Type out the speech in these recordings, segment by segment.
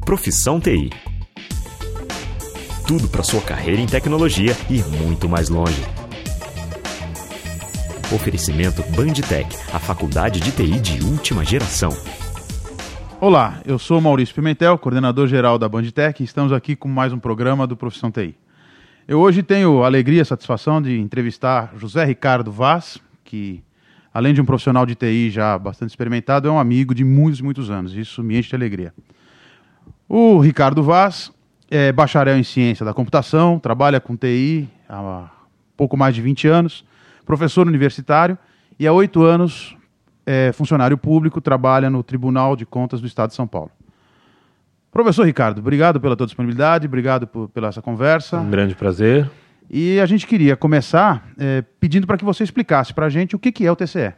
Profissão TI. Tudo para sua carreira em tecnologia e muito mais longe. Oferecimento Bandtech, a faculdade de TI de última geração. Olá, eu sou Maurício Pimentel, coordenador geral da Bandtech, e estamos aqui com mais um programa do Profissão TI. Eu hoje tenho a alegria e a satisfação de entrevistar José Ricardo Vaz, que, além de um profissional de TI já bastante experimentado, é um amigo de muitos anos. Isso me enche de alegria. O Ricardo Vaz é bacharel em ciência da computação, trabalha com TI há pouco mais de 20 anos, professor universitário e há 8 anos é funcionário público, trabalha no Tribunal de Contas do Estado de São Paulo. Professor Ricardo, obrigado pela tua disponibilidade, obrigado pela essa conversa. Um grande prazer. E a gente queria começar pedindo para que você explicasse para a gente o que é o TCE.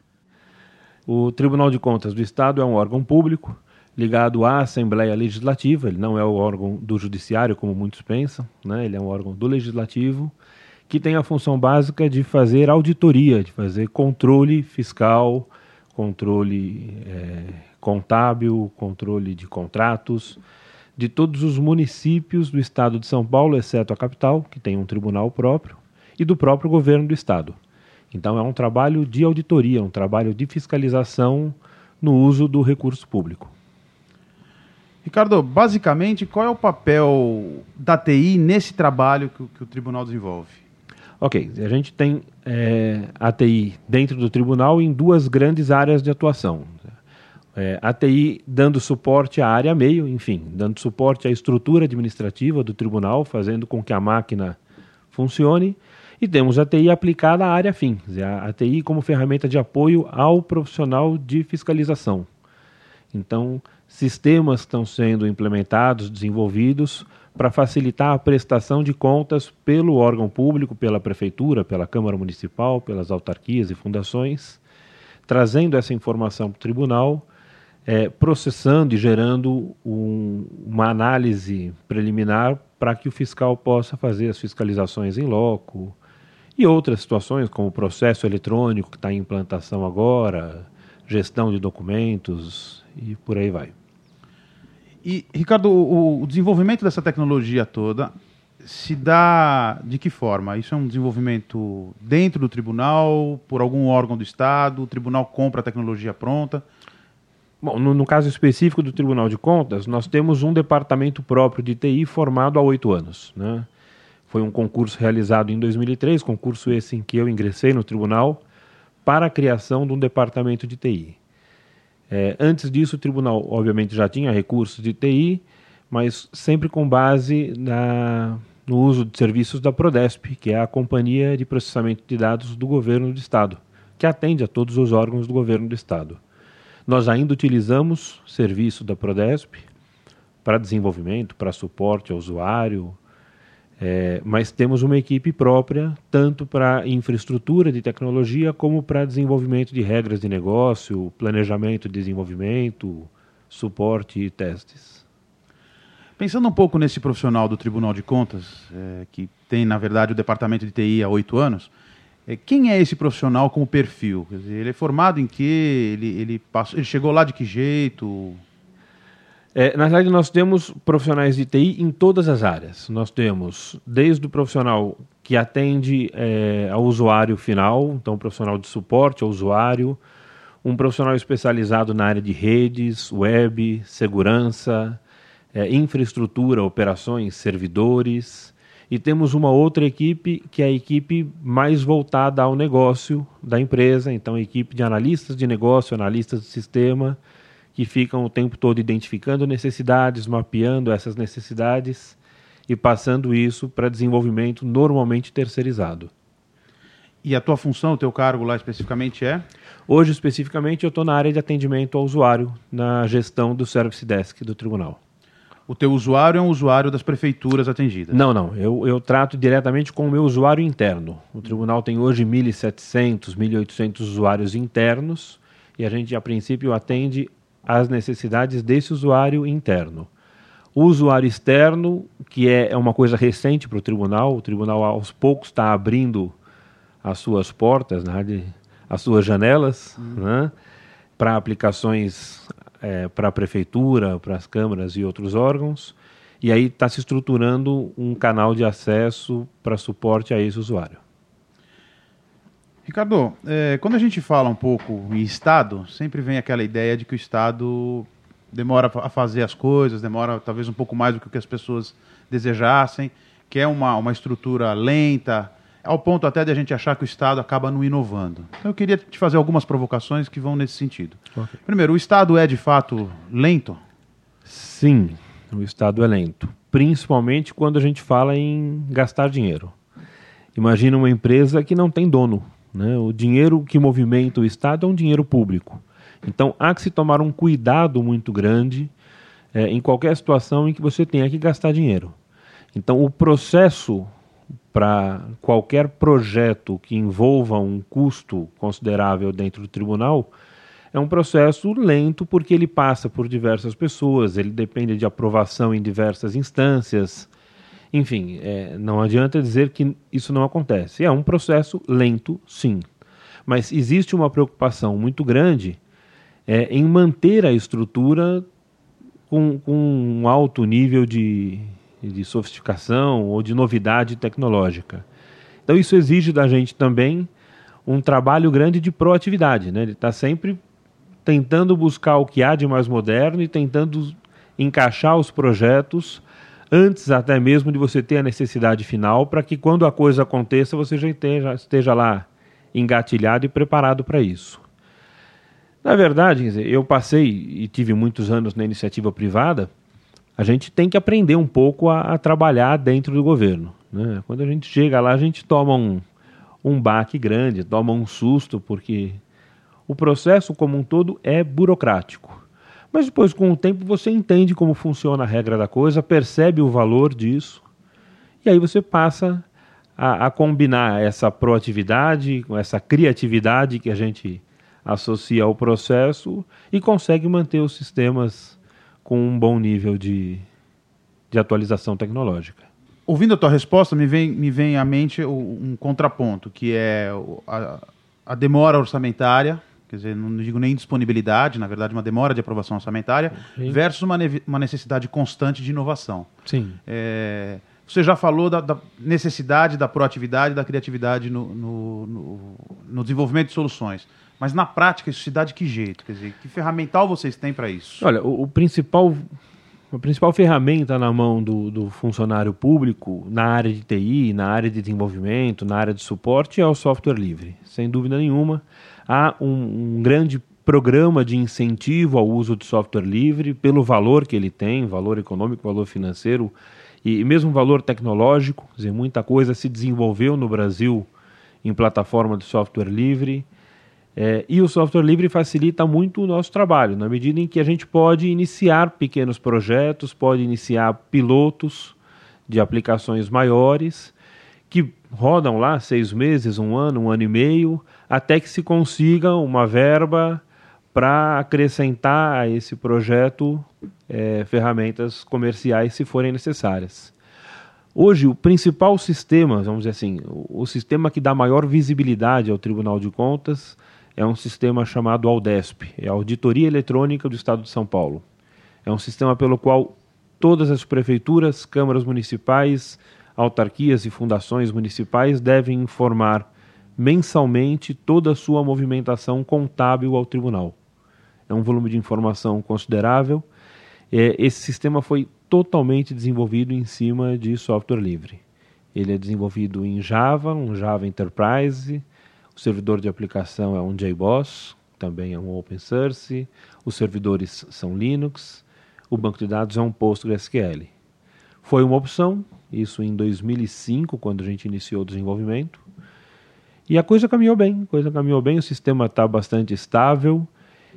O Tribunal de Contas do Estado é um órgão público ligado à Assembleia Legislativa. Ele não é o órgão do Judiciário, como muitos pensam, né? Ele é um órgão do Legislativo que tem a função básica de fazer auditoria, de fazer controle fiscal, controle contábil, controle de contratos, de todos os municípios do Estado de São Paulo, exceto a capital, que tem um tribunal próprio, e do próprio governo do Estado. Então é um trabalho de auditoria, um trabalho de fiscalização no uso do recurso público. Ricardo, basicamente, qual é o papel da TI nesse trabalho que o tribunal desenvolve? Ok, a gente tem a TI dentro do tribunal em duas grandes áreas de atuação. A TI dando suporte à área meio, enfim, dando suporte à estrutura administrativa do tribunal, fazendo com que a máquina funcione. E temos a TI aplicada à área fim, a TI como ferramenta de apoio ao profissional de fiscalização. Então, sistemas estão sendo implementados, desenvolvidos para facilitar a prestação de contas pelo órgão público, pela prefeitura, pela Câmara Municipal, pelas autarquias e fundações, trazendo essa informação para o tribunal, processando e gerando uma análise preliminar para que o fiscal possa fazer as fiscalizações em loco e outras situações, como o processo eletrônico que está em implantação agora, gestão de documentos e por aí vai. E, Ricardo, o desenvolvimento dessa tecnologia toda se dá de que forma? Isso é um desenvolvimento dentro do tribunal, por algum órgão do Estado, o tribunal compra a tecnologia pronta? Bom, no caso específico do Tribunal de Contas, nós temos um departamento próprio de TI formado há 8 anos, né? Foi um concurso realizado em 2003, concurso esse em que eu ingressei no tribunal, para a criação de um departamento de TI. Antes disso, o tribunal, obviamente, já tinha recursos de TI, mas sempre com base no uso de serviços da Prodesp, que é a Companhia de Processamento de Dados do Governo do Estado, que atende a todos os órgãos do Governo do Estado. Nós ainda utilizamos serviço da Prodesp para desenvolvimento, para suporte ao usuário, mas temos uma equipe própria, tanto para infraestrutura de tecnologia, como para desenvolvimento de regras de negócio, planejamento e desenvolvimento, suporte e testes. Pensando um pouco nesse profissional do Tribunal de Contas, que tem, na verdade, o departamento de TI há 8 anos, quem é esse profissional como perfil? Quer dizer, ele é formado em quê? Ele chegou lá de que jeito? Na verdade, nós temos profissionais de TI em todas as áreas. Nós temos desde o profissional que atende ao usuário final, então um profissional de suporte ao usuário, um profissional especializado na área de redes, web, segurança, infraestrutura, operações, servidores. E temos uma outra equipe, que é a equipe mais voltada ao negócio da empresa, então a equipe de analistas de negócio, analistas de sistema, que ficam o tempo todo identificando necessidades, mapeando essas necessidades e passando isso para desenvolvimento normalmente terceirizado. E a tua função, o teu cargo lá especificamente é? Hoje, especificamente, eu estou na área de atendimento ao usuário, na gestão do Service Desk do Tribunal. O teu usuário é um usuário das prefeituras atendidas? Não. Eu trato diretamente com o meu usuário interno. O Tribunal tem hoje 1.700, 1.800 usuários internos e a gente, a princípio, atende às necessidades desse usuário interno. O usuário externo, que é uma coisa recente para o tribunal aos poucos está abrindo as suas portas, as suas janelas, né, para aplicações para a prefeitura, para as câmaras e outros órgãos, e aí está se estruturando um canal de acesso para suporte a esse usuário. Ricardo, quando a gente fala um pouco em Estado, sempre vem aquela ideia de que o Estado demora a fazer as coisas, demora talvez um pouco mais do que as pessoas desejassem, que é uma estrutura lenta, ao ponto até de a gente achar que o Estado acaba não inovando. Então eu queria te fazer algumas provocações que vão nesse sentido. Okay. Primeiro, o Estado é de fato lento? Sim, o Estado é lento, principalmente quando a gente fala em gastar dinheiro. Imagina uma empresa que não tem dono, né? O dinheiro que movimenta o Estado é um dinheiro público. Então há que se tomar um cuidado muito grande em qualquer situação em que você tenha que gastar dinheiro. Então o processo para qualquer projeto que envolva um custo considerável dentro do tribunal é um processo lento, porque ele passa por diversas pessoas, ele depende de aprovação em diversas instâncias. Enfim, não adianta dizer que isso não acontece. É um processo lento, sim. Mas existe uma preocupação muito grande em manter a estrutura com um alto nível de sofisticação ou de novidade tecnológica. Então isso exige da gente também um trabalho grande de proatividade, né? Ele está sempre tentando buscar o que há de mais moderno e tentando encaixar os projetos antes até mesmo de você ter a necessidade final, para que quando a coisa aconteça você já esteja lá engatilhado e preparado para isso. Na verdade, eu passei e tive muitos anos na iniciativa privada. A gente tem que aprender um pouco a trabalhar dentro do governo, né? Quando a gente chega lá, a gente toma um baque grande, toma um susto, porque o processo como um todo é burocrático. Mas depois, com o tempo, você entende como funciona a regra da coisa, percebe o valor disso, e aí você passa a combinar essa proatividade com essa criatividade que a gente associa ao processo e consegue manter os sistemas com um bom nível de atualização tecnológica. Ouvindo a tua resposta, me vem à mente um contraponto, que é a demora orçamentária, quer dizer, não digo nem disponibilidade, na verdade uma demora de aprovação orçamentária, sim, versus uma necessidade constante de inovação. Sim. Você já falou da necessidade, da proatividade, da criatividade no desenvolvimento de soluções. Mas na prática isso se dá de que jeito? Quer dizer, que ferramental vocês têm para isso? Olha, a principal ferramenta na mão do funcionário público na área de TI, na área de desenvolvimento, na área de suporte é o software livre. Sem dúvida nenhuma, há um grande programa de incentivo ao uso de software livre pelo valor que ele tem, valor econômico, valor financeiro e mesmo valor tecnológico. Quer dizer, muita coisa se desenvolveu no Brasil em plataforma de software livre. E o software livre facilita muito o nosso trabalho, na medida em que a gente pode iniciar pequenos projetos, pode iniciar pilotos de aplicações maiores, que rodam lá 6 meses, 1 ano e meio, até que se consiga uma verba para acrescentar a esse projeto ferramentas comerciais, se forem necessárias. Hoje, o principal sistema, vamos dizer assim, o sistema que dá maior visibilidade ao Tribunal de Contas é um sistema chamado Audesp, é a Auditoria Eletrônica do Estado de São Paulo. É um sistema pelo qual todas as prefeituras, câmaras municipais, autarquias e fundações municipais devem informar mensalmente toda a sua movimentação contábil ao tribunal. É um volume de informação considerável. Esse sistema foi totalmente desenvolvido em cima de software livre. Ele é desenvolvido em Java, um Java Enterprise. O servidor de aplicação é um JBoss, também é um open source. Os servidores são Linux. O banco de dados é um PostgreSQL. Foi uma opção, isso em 2005, quando a gente iniciou o desenvolvimento. E a coisa caminhou bem, o sistema está bastante estável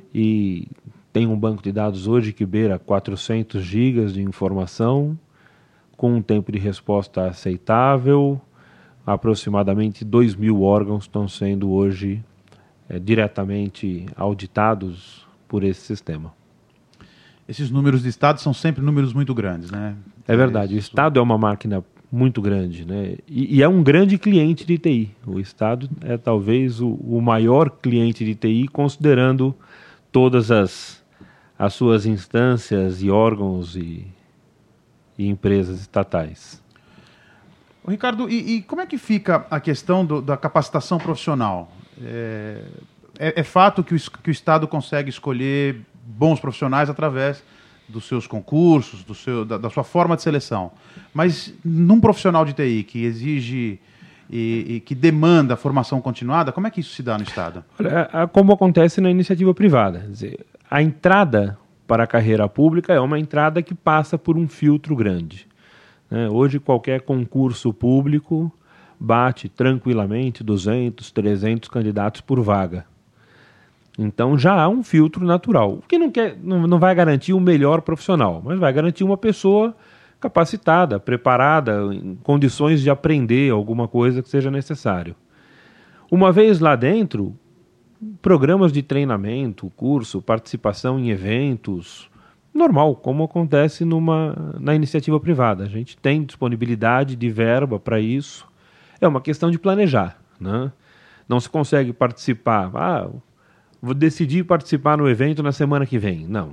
e tem um banco de dados hoje que beira 400 GB de informação, com um tempo de resposta aceitável. Aproximadamente 2.000 órgãos estão sendo hoje diretamente auditados por esse sistema. Esses números de Estado são sempre números muito grandes, né? É verdade, o Estado é uma máquina muito grande, né? E é um grande cliente de TI. O Estado é talvez o maior cliente de TI, considerando todas as as suas instâncias e órgãos e empresas estatais. Ricardo, e como é que fica a questão da capacitação profissional? É fato que o Estado consegue escolher bons profissionais através dos seus concursos, da sua forma de seleção. Mas num profissional de TI que exige e que demanda formação continuada, como é que isso se dá no Estado? Como acontece na iniciativa privada. Quer dizer, a entrada para a carreira pública é uma entrada que passa por um filtro grande. Hoje, qualquer concurso público bate tranquilamente 200, 300 candidatos por vaga. Então já há um filtro natural, o que não vai garantir o melhor profissional, mas vai garantir uma pessoa capacitada, preparada, em condições de aprender alguma coisa que seja necessário. Uma vez lá dentro, programas de treinamento, curso, participação em eventos, normal, como acontece na iniciativa privada. A gente tem disponibilidade de verba para isso. É uma questão de planejar, né? Não se consegue participar. Vou decidir participar no evento na semana que vem. Não.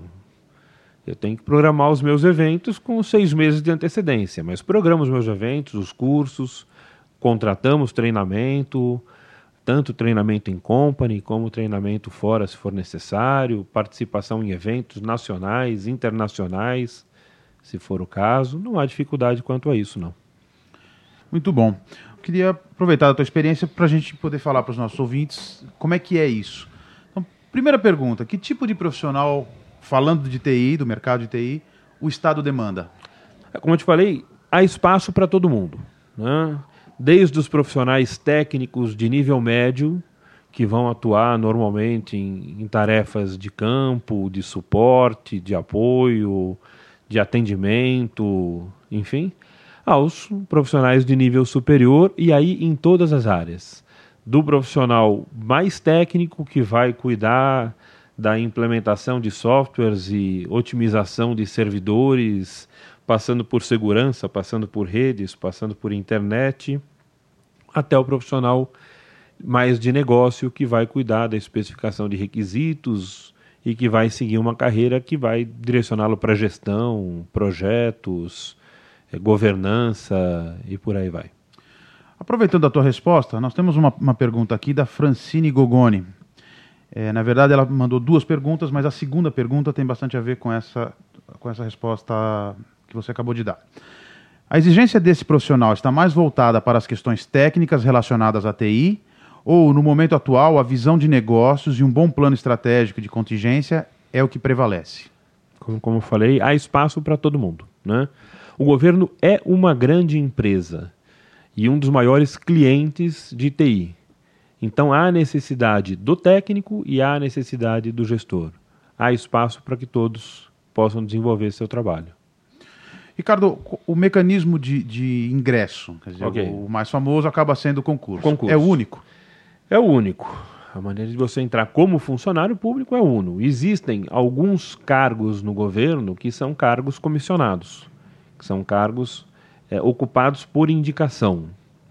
Eu tenho que programar os meus eventos com 6 meses de antecedência. Mas programo os meus eventos, os cursos, contratamos treinamento, tanto treinamento em company como treinamento fora, se for necessário, participação em eventos nacionais, internacionais, se for o caso. Não há dificuldade quanto a isso, não. Muito bom. Eu queria aproveitar a tua experiência para a gente poder falar para os nossos ouvintes como é que é isso. Então, primeira pergunta, que tipo de profissional, falando de TI, do mercado de TI, o Estado demanda? Como eu te falei, há espaço para todo mundo, né? Desde os profissionais técnicos de nível médio, que vão atuar normalmente em tarefas de campo, de suporte, de apoio, de atendimento, enfim, aos profissionais de nível superior, e aí em todas as áreas. Do profissional mais técnico, que vai cuidar da implementação de softwares e otimização de servidores, passando por segurança, passando por redes, passando por internet, até o profissional mais de negócio, que vai cuidar da especificação de requisitos e que vai seguir uma carreira que vai direcioná-lo para gestão, projetos, governança e por aí vai. Aproveitando a tua resposta, nós temos uma pergunta aqui da Francine Gogoni. Na verdade, ela mandou 2 perguntas, mas a segunda pergunta tem bastante a ver com essa resposta que você acabou de dar. A exigência desse profissional está mais voltada para as questões técnicas relacionadas à TI, ou, no momento atual, a visão de negócios e um bom plano estratégico de contingência é o que prevalece? Como eu falei, há espaço para todo mundo, né? O governo é uma grande empresa e um dos maiores clientes de TI. Então há necessidade do técnico e há necessidade do gestor. Há espaço para que todos possam desenvolver seu trabalho. Ricardo, o mecanismo de ingresso, quer dizer, o mais famoso acaba sendo o concurso. É o único? É o único. A maneira de você entrar como funcionário público é uno. Existem alguns cargos no governo que são cargos comissionados, que são cargos ocupados por indicação.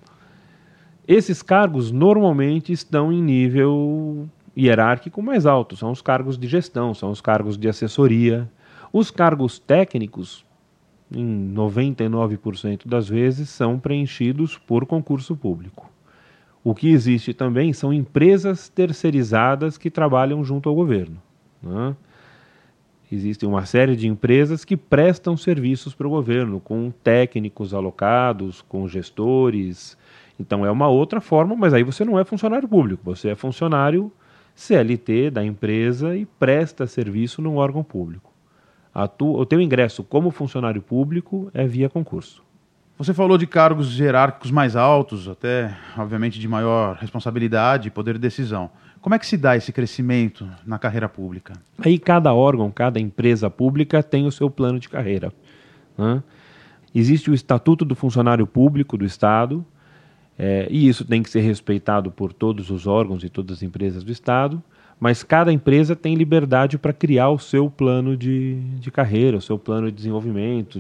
Esses cargos normalmente estão em nível hierárquico mais alto, são os cargos de gestão, são os cargos de assessoria. Os cargos técnicos, em 99% das vezes, são preenchidos por concurso público. O que existe também são empresas terceirizadas que trabalham junto ao governo, né? Existem uma série de empresas que prestam serviços para o governo, com técnicos alocados, com gestores. Então é uma outra forma, mas aí você não é funcionário público, você é funcionário CLT da empresa e presta serviço num órgão público. O teu ingresso como funcionário público é via concurso. Você falou de cargos hierárquicos mais altos, até, obviamente, de maior responsabilidade e poder de decisão. Como é que se dá esse crescimento na carreira pública? Aí cada órgão, cada empresa pública tem o seu plano de carreira, né? Existe o Estatuto do Funcionário Público do Estado, e isso tem que ser respeitado por todos os órgãos e todas as empresas do Estado, mas cada empresa tem liberdade para criar o seu plano de carreira, o seu plano de desenvolvimento,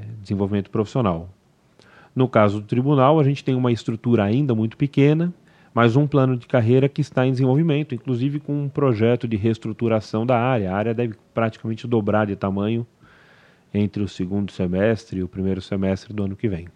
desenvolvimento profissional. No caso do tribunal, a gente tem uma estrutura ainda muito pequena, mas um plano de carreira que está em desenvolvimento, inclusive com um projeto de reestruturação da área. A área deve praticamente dobrar de tamanho entre o segundo semestre e o primeiro semestre do ano que vem.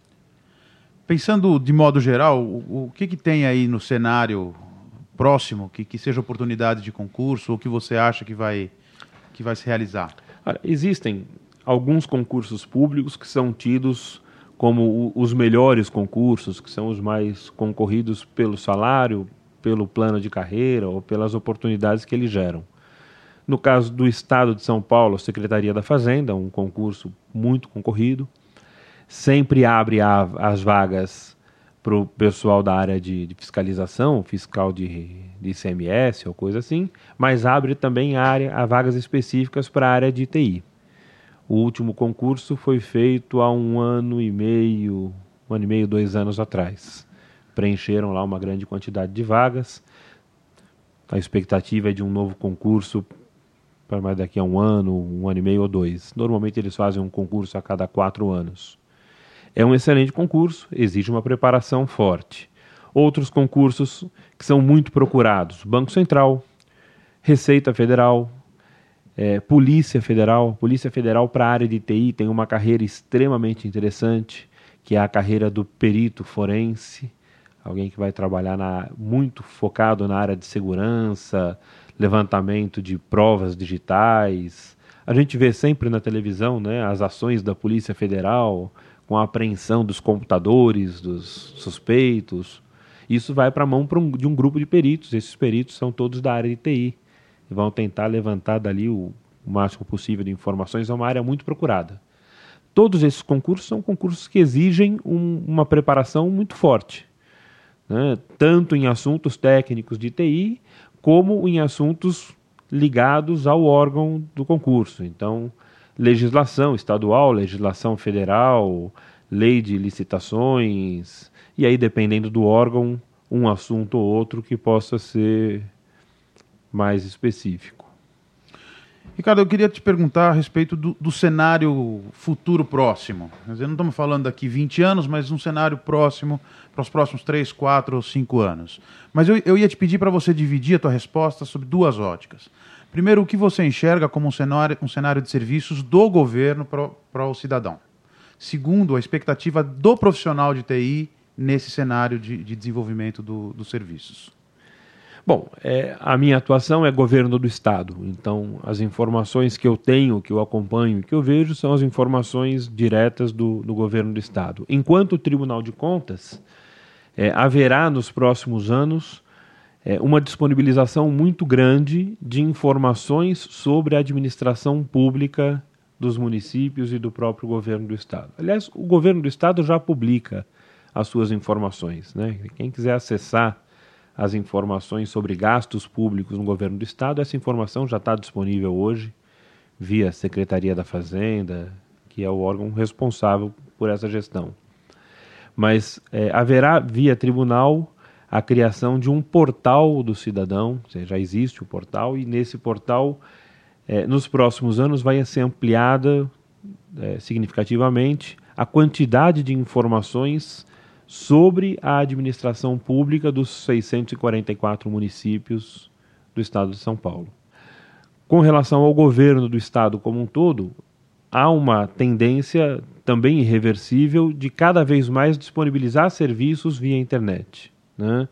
Pensando de modo geral, o que tem aí no cenário próximo que seja oportunidade de concurso ou que você acha que vai se realizar? Olha, existem alguns concursos públicos que são tidos como os melhores concursos, que são os mais concorridos pelo salário, pelo plano de carreira ou pelas oportunidades que eles geram. No caso do Estado de São Paulo, a Secretaria da Fazenda, um concurso muito concorrido, sempre abre as vagas para o pessoal da área de fiscalização, fiscal de ICMS ou coisa assim, mas abre também a vagas específicas para a área de TI. O último concurso foi feito há 1 ano e meio, 2 anos atrás. Preencheram lá uma grande quantidade de vagas. A expectativa é de um novo concurso para mais daqui a 1 ano, 1 ano e meio ou 2. Normalmente eles fazem um concurso a cada 4 anos. É um excelente concurso, exige uma preparação forte. Outros concursos que são muito procurados: Banco Central, Receita Federal, Polícia Federal. Polícia Federal para a área de TI tem uma carreira extremamente interessante, que é a carreira do perito forense, alguém que vai trabalhar muito focado na área de segurança, levantamento de provas digitais. A gente vê sempre na televisão, né, as ações da Polícia Federal com a apreensão dos computadores, dos suspeitos. Isso vai para a mão de um grupo de peritos. Esses peritos são todos da área de TI. E vão tentar levantar dali o máximo possível de informações. É uma área muito procurada. Todos esses concursos são concursos que exigem uma preparação muito forte, né? Tanto em assuntos técnicos de TI, como em assuntos ligados ao órgão do concurso. Então, legislação estadual, legislação federal, lei de licitações, e aí, dependendo do órgão, um assunto ou outro que possa ser mais específico. Ricardo, eu queria te perguntar a respeito do cenário futuro próximo. Quer dizer, não estamos falando daqui 20 anos, mas um cenário próximo para os próximos 3, 4 ou 5 anos. Mas eu ia te pedir para você dividir a tua resposta sobre 2 óticas. Primeiro, o que você enxerga como um cenário de serviços do governo para o cidadão. Segundo, a expectativa do profissional de TI nesse cenário de desenvolvimento dos serviços. Bom, a minha atuação é governo do Estado, então as informações que eu tenho, que eu acompanho e que eu vejo são as informações diretas do governo do Estado. Enquanto o Tribunal de Contas, haverá nos próximos anos uma disponibilização muito grande de informações sobre a administração pública dos municípios e do próprio governo do Estado. Aliás, o governo do Estado já publica as suas informações, né? Quem quiser acessar as informações sobre gastos públicos no governo do Estado, essa informação já está disponível hoje via Secretaria da Fazenda, que é o órgão responsável por essa gestão. Mas haverá via tribunal a criação de um portal do cidadão, ou seja, já existe o portal, e nesse portal, nos próximos anos, vai ser ampliada significativamente a quantidade de informações sobre a administração pública dos 644 municípios do Estado de São Paulo. Com relação ao governo do Estado como um todo, há uma tendência também irreversível de cada vez mais disponibilizar serviços via internet, né?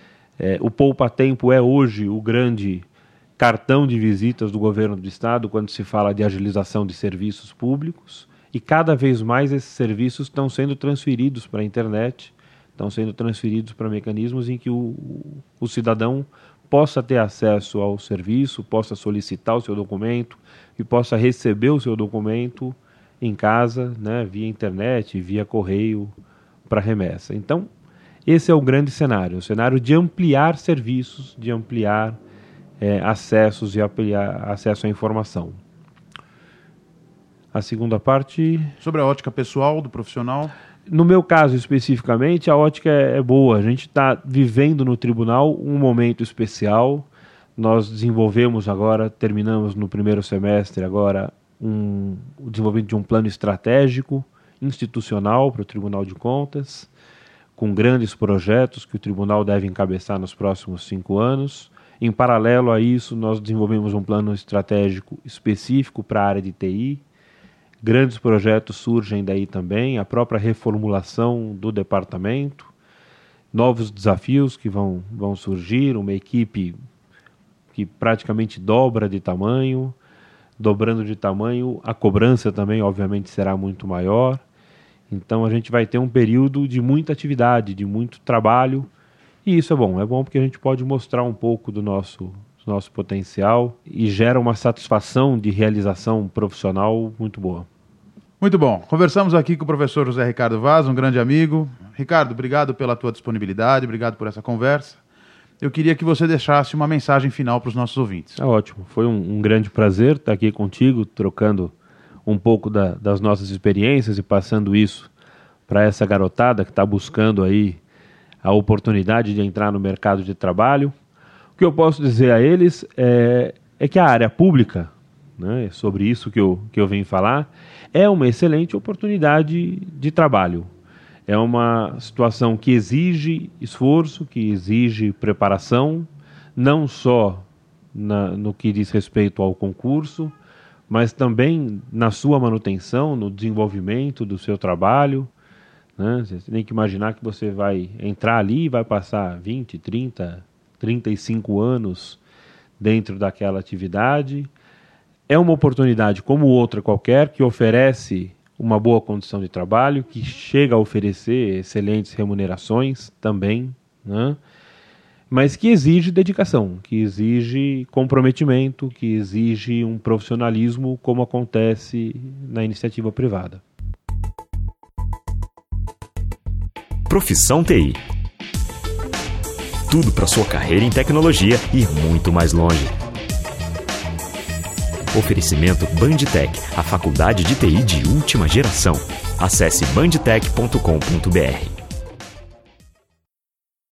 O Poupa Tempo é hoje o grande cartão de visitas do governo do Estado quando se fala de agilização de serviços públicos, e cada vez mais esses serviços estão sendo transferidos para a internet, estão sendo transferidos para mecanismos em que o cidadão possa ter acesso ao serviço, possa solicitar o seu documento e possa receber o seu documento em casa, né, via internet, via correio para remessa. Então, esse é o grande cenário, o cenário de ampliar serviços, de ampliar acessos e ampliar acesso à informação. A segunda parte... Sobre a ótica pessoal do profissional? No meu caso especificamente, a ótica é boa. A gente está vivendo no tribunal um momento especial. Nós desenvolvemos agora, terminamos no primeiro semestre agora, o desenvolvimento de um plano estratégico institucional para o Tribunal de Contas, com grandes projetos que o tribunal deve encabeçar nos próximos 5 anos. Em paralelo a isso, nós desenvolvemos um plano estratégico específico para a área de TI. Grandes projetos surgem daí também, a própria reformulação do departamento, novos desafios que vão surgir, uma equipe que praticamente dobra de tamanho, dobrando de tamanho, a cobrança também obviamente será muito maior. Então a gente vai ter um período de muita atividade, de muito trabalho, e isso é bom porque a gente pode mostrar um pouco do nosso potencial e gera uma satisfação de realização profissional muito boa. Muito bom. Conversamos aqui com o professor José Ricardo Vaz, um grande amigo. Ricardo, obrigado pela tua disponibilidade, obrigado por essa conversa. Eu queria que você deixasse uma mensagem final para os nossos ouvintes. É ótimo. Foi um grande prazer estar aqui contigo, trocando um pouco das nossas experiências e passando isso para essa garotada que está buscando aí a oportunidade de entrar no mercado de trabalho. O que eu posso dizer a eles é que a área pública, né, sobre isso que eu venho falar, é uma excelente oportunidade de trabalho. É uma situação que exige esforço, que exige preparação, não só no que diz respeito ao concurso, mas também na sua manutenção, no desenvolvimento do seu trabalho. Né? Você tem que imaginar que você vai entrar ali e vai passar 20, 30, 35 anos dentro daquela atividade. É uma oportunidade como outra qualquer, que oferece uma boa condição de trabalho, que chega a oferecer excelentes remunerações também, né? Mas que exige dedicação, que exige comprometimento, que exige um profissionalismo como acontece na iniciativa privada. Profissão TI. Tudo para sua carreira em tecnologia e muito mais longe. Oferecimento Bandtech, a faculdade de TI de última geração. Acesse bandtech.com.br.